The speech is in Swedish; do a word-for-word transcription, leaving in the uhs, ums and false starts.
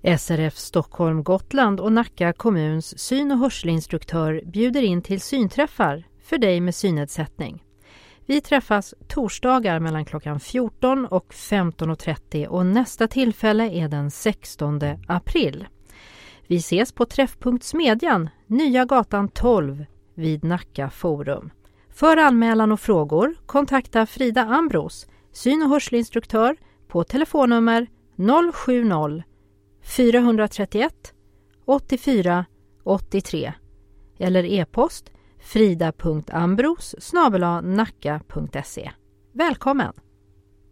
S R F Stockholm, Gotland och Nacka kommuns syn- och hörselinstruktör bjuder in till synträffar för dig med synnedsättning. Vi träffas torsdagar mellan klockan fjorton och femton och trettio och nästa tillfälle är den sextonde april. Vi ses på Träffpunkt Smedjan, Nya gatan tolv vid Nacka forum. För anmälan och frågor kontakta Frida Ambros, syn- och hörselinstruktör, på telefonnummer noll sju noll fyra tre ett åttiofyra åttiotre eller e-post frida punkt ambros snabel-a nacka punkt se. Välkommen!